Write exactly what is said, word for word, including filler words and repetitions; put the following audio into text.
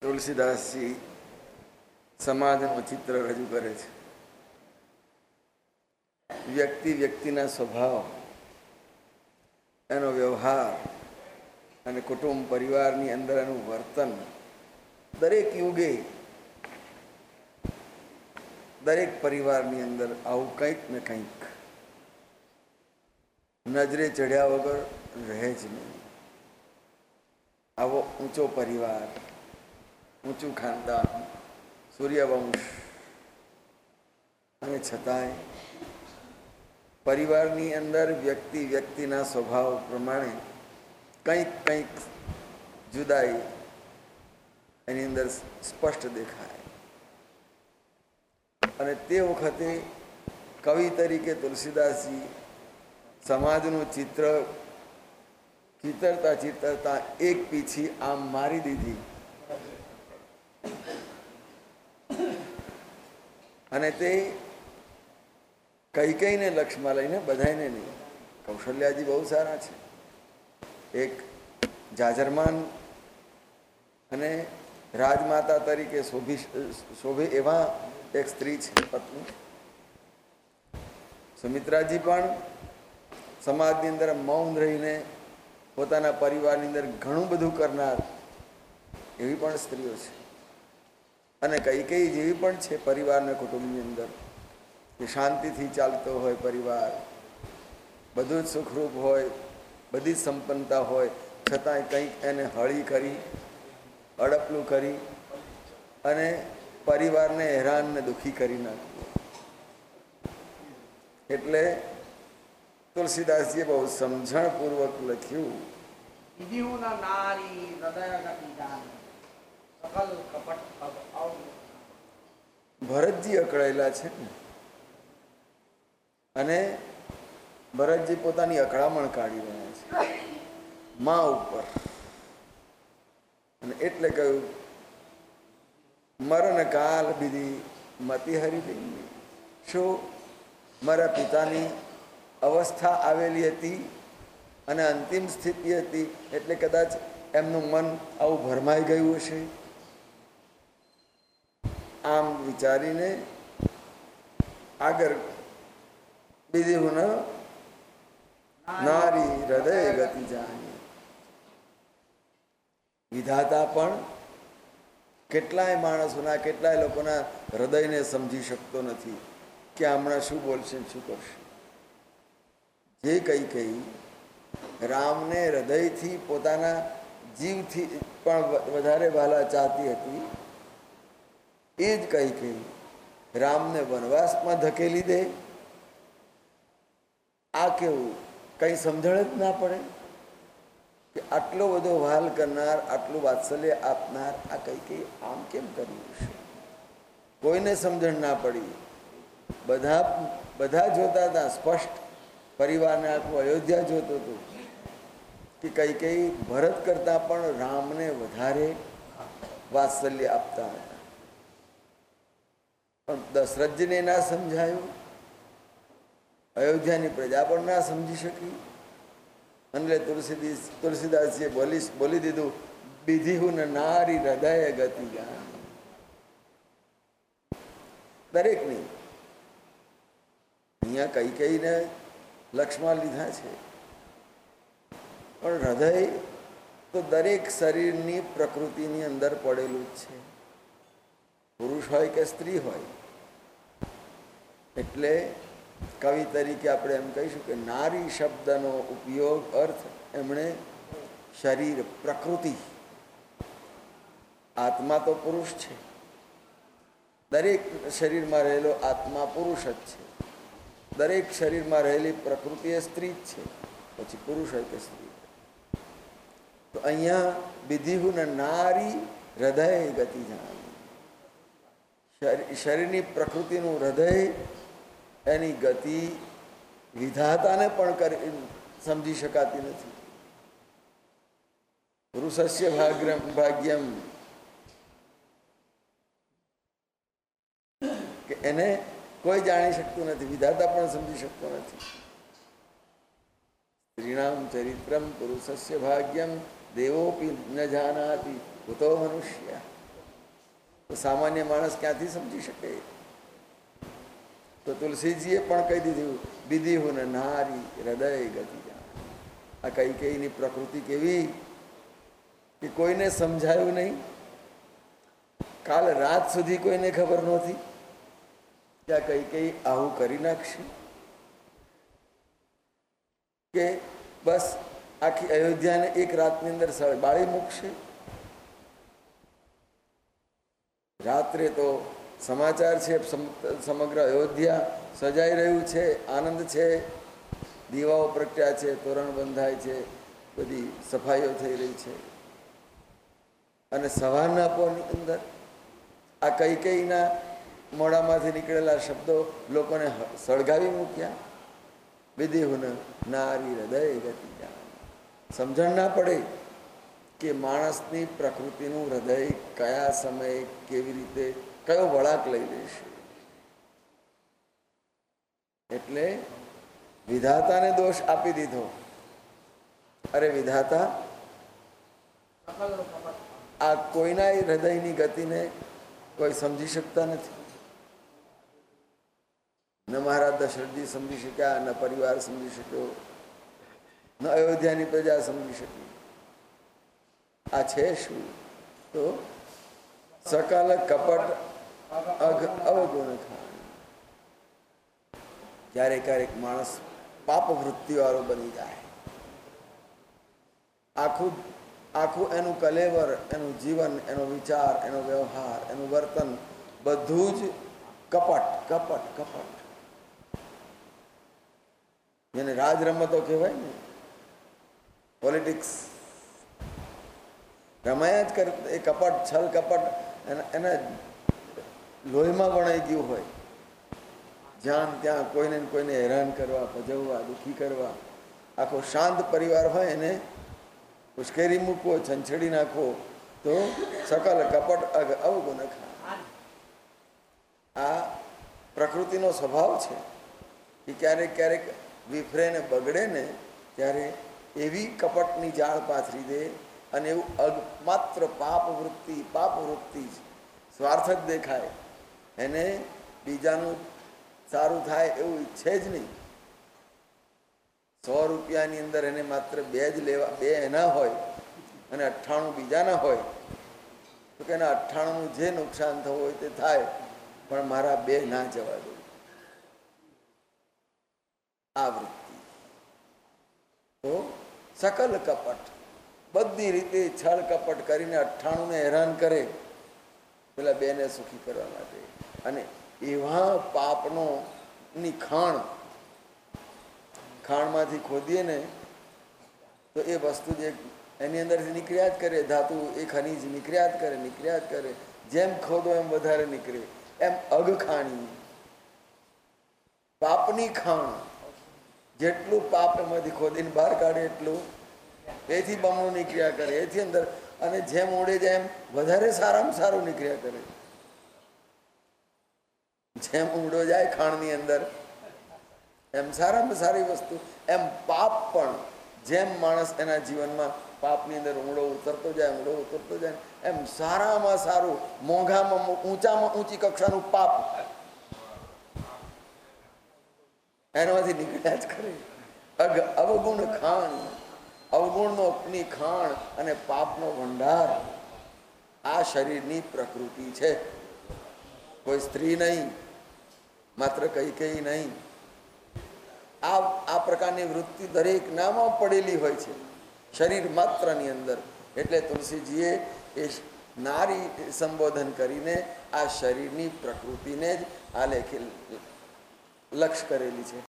તુલસીદાસજી સમાજનું ચિત્ર રજૂ કરે છે. વ્યક્તિ વ્યક્તિના સ્વભાવ, એનો વ્યવહાર અને કુટુંબ પરિવારની અંદર એનું વર્તન દરેક યુગે દરેક પરિવારની અંદર આવું કંઈક ને કંઈક નજરે ચડ્યા વગર રહે જ નહીં. આવો ઊંચો પરિવાર, ઊંચું ખાનદાન, સૂર્યવંશ, અને છતાંય પરિવારની અંદર વ્યક્તિ વ્યક્તિના સ્વભાવ પ્રમાણે કંઈક કંઈક જુદાઈ એની અંદર સ્પષ્ટ દેખાય. અને તે વખતે કવિ તરીકે તુલસીદાસજી સમાજનું ચિત્ર ચિતરતા ચિતરતા એક પીછી આમ મારી દીધી અને તે કઈ કઈને લક્ષમાં લઈને બધાને નહીં. કૌશલ્યાજી બહુ સારા છે, એક જાજરમાન અને રાજમાતા તરીકે શોભી શોભે એવા એક સ્ત્રી છે, પત્ની. સુમિત્રાજી પણ સમાજની અંદર મૌન રહીને પોતાના પરિવારની અંદર ઘણું બધું કરનાર એવી પણ સ્ત્રીઓ છે. અને કઈ કઈ જેવી પણ છે પરિવારના કુટુંબની અંદર કે શાંતિથી ચાલતો હોય પરિવાર, બધું જ સુખરૂપ હોય, બધી જ સંપન્નતા હોય, છતાંય કંઈક એને હળી કરી, અડપલું કરી અને પરિવારને હેરાન ને દુઃખી કરી નાખવું. એટલે તુલસીદાસજીએ બહુ સમજણપૂર્વક લખ્યું, ભરતજી અકળાયેલા છે ને, અને ભરતજી પોતાની અકળામણ કાઢી રહ્યા છે મા ઉપર. અને એટલે કહ્યું, મરણ કાલ બીધી મતી હરી ગઈ. શું મારા પિતાની અવસ્થા આવેલી હતી અને અંતિમ સ્થિતિ હતી, એટલે કદાચ એમનું મન આવું ભરમાઈ ગયું હશે. આમ વિચારીને આગળ બીજી હું નારી હૃદય ગતિ જાણી. વિધાતા પણ કેટલાય માણસોના, કેટલાય લોકોના હૃદયને સમજી શકતો નથી કે હમણાં શું બોલશે, શું કરશે. જે કઈ કઈ રામને હૃદયથી, પોતાના જીવથી પણ વધારે વહાલા ચાહતી હતી, એ જ કઈ કઈ રામને વનવાસમાં ધકેલી દે. આ કેવું, કંઈ સમજણ જ ના પડે કે આટલો બધો વહાલ કરનાર, આટલું વાત્સલ્ય આપનાર આ કઈ કઈ આમ કેમ કર્યું છે. કોઈને સમજણ ના પડી. બધા બધા જોતા હતા સ્પષ્ટ. પરિવારને આખું અયોધ્યા જોતું હતું કે કઈ કઈ ભરત કરતા પણ રામને વધારે વાત્સલ્ય આપતા હતા. પણ દશરથજીને ના સમજાયું, અયોધ્યાની પ્રજા પણ ના સમજી શકી. એટલે તુલસીદાસ તુલસીદાસજીએ બોલી બોલી દીધું, બીધી હું નારી હૃદય ગતિ ગાન. દરેકની અહીંયા કઈ કઈને લક્ષમાં લીધા છે, પણ હૃદય તો દરેક શરીરની પ્રકૃતિની અંદર પડેલું જ છે, પુરુષ હોય કે સ્ત્રી હોય. એટલે કવિ તરીકે આપણે એમ કહીશું કે નારી શબ્દનો ઉપયોગ, અર્થ એમણે શરીર, પ્રકૃતિ. આત્મા તો પુરુષ છે, દરેક શરીરમાં રહેલો આત્મા પુરુષ જ છે. દરેક શરીરમાં રહેલી પ્રકૃતિ એ સ્ત્રી જ છે, પછી પુરુષ હોય કે સ્ત્રી. તો અહીંયા વિધિહુન નારી હૃદય ગતિ જાણી. શરીરની પ્રકૃતિનું હૃદય, એની ગતિ વિધાતાને પણ કરી સમજી શકાતી નથી. પુરુષસ્ય ભાગ્યમ ભાગ્યમ કે એને કોઈ જાણી શકતું નથી, વિધાતા પણ સમજી શકતો નથી. સ્ત્રીણામ ચરિત્રમ પુરુષસ્ય ભાગ્યમ દેવોપી ન જાનાતિ કુતો મનુષ્ય. તો સામાન્ય માણસ ક્યાંથી સમજી શકે? તો તુલસીજીએ પણ કહી દીધું, વિધિ હું નારી હૃદય ગતિ જાણ. આ કૈકેયીની પ્રકૃતિ કેવી કે કોઈને સમજાયું નહીં. કાલ રાત સુધી કોઈને ખબર નહોતી કે આ કૈકેયી આવું કરી નાખશે, કે બસ આખી અયોધ્યાને એક રાતની અંદર બાળી મૂકશે. રાત્રે તો સમાચાર છે સમગ્ર અયોધ્યા સજાઈ રહ્યું છે, આનંદ છે, દીવાઓ પ્રગટ્યા છે, તોરણ બંધાય છે, બધી સફાઈઓ થઈ રહી છે. અને સવારના પોરની અંદર આ કૈકેયીના મોઢામાંથી નીકળેલા શબ્દો લોકોને સળગાવી મૂક્યા. વિધિહુન નારી હૃદય ગતિ જાણ. સમજણ ના પડે કે માણસની પ્રકૃતિનું હૃદય કયા સમયે કેવી રીતે કયો વળાંક લઈ લેશે. એટલે વિધાતાને દોષ આપી દીધો. અરે વિધાતા, આ કોઈના હૃદયની ગતિને કોઈ સમજી શકતા નથી. ન મહારાજ દશરથજી સમજી શક્યા, ન પરિવાર સમજી શક્યો, ન અયોધ્યાની પ્રજા સમજી શકી. આ છે શું? તો સકલ કપટ અઘ અવગુણ ખાણ. ક્યારેક ક્યારેક માણસ પાપ વૃત્તિવાળો બની જાય. આખું આખું એનું કલેવર, એનું જીવન, એનો વિચાર, એનો વ્યવહાર, એનું વર્તન બધું જ કપટ કપટ કપટ. જેને રાજ રમતો કહેવાય ને, પોલિટિક્સ રમાયા જ કરે. એ કપટ, છલ કપટ એના લોહીમાં વણાઈ ગયું હોય. જ્યાં ત્યાં કોઈને કોઈને હેરાન કરવા, પજવવા, દુઃખી કરવા. આખો શાંત પરિવાર હોય એને ઉશ્કેરી મૂકવો, છંછેડી નાખવો, તો સકલ કપટ અગ અવગુણ ખાણ. આ પ્રકૃતિનો સ્વભાવ છે કે ક્યારેક ક્યારેક વિફરે ને બગડે ને ત્યારે એવી કપટની જાળ પાથરી દે અને એવું અગ માત્ર પાપ વૃત્તિ પાપ વૃત્તિ જ સ્વાર્થ જ દેખાય. એને બીજાનું સારું થાય એવું ઈચ્છે જ નહીં. સો રૂપિયાની અંદર એને માત્ર બે જ લેવા, બે એના હોય અને અઠ્ઠાણું બીજાના હોય, તો કે એના અઠ્ઠાણુંનું જે નુકસાન થવું હોય તે થાય, પણ મારા બે ના જવા દો. આ વૃત્તિ તો સકલ કપટ, બધી રીતે છળ કપટ કરીને અઠ્ઠાણુંને હેરાન કરે પેલા બેને સુખી કરવા માટે. અને એવા પાપનો ની ખાણ, ખાણમાંથી ખોદીએ ને તો એ વસ્તુ જે એની અંદરથી નીકળ્યા જ કરે, ધાતુ એ ખનીજ નીકળ્યા જ કરે નીકળ્યા જ કરે. જેમ ખોદો એમ વધારે નીકળે. એમ અગખાણી પાપની ખાણ, જેટલું પાપ એમાંથી ખોદીને બહાર કાઢે એટલું એથી બમણું નીકળ્યા કરે, એથી અંદર. અને જેમ ઉડે જાય એમ વધારે સારામાં સારું નીકળ્યા કરે. જેમ ઊંડો જાય ખાણની અંદર એમ સારામાં સારી વસ્તુ. એમ પાપ પણ જેમ માણસ એના જીવનમાં પાપની અંદર ઊંડો ઉતરતો જાય ઊંડો ઉતરતો જાય એમ સારામાં સારું, મોંઘામાં ઊંચામાં ઊંચી કક્ષાનું પાપ એનામાંથી નીકળ્યા જ કરે. અગ અવગુણ ખાણ, અવગુણનો ની ખાણ અને પાપનો ભંડાર આ શરીરની પ્રકૃતિ છે. કોઈ સ્ત્રી નહીં, માત્ર કૈકેયી નહીં. આ આ પ્રકારની વૃત્તિ દરેક નામાં પડેલી હોય છે શરીર માત્રની અંદર. એટલે તુલસીજીએ એ નારી સંબોધન કરીને આ શરીરની પ્રકૃતિને જ આ લેખે લક્ષ કરેલી છે.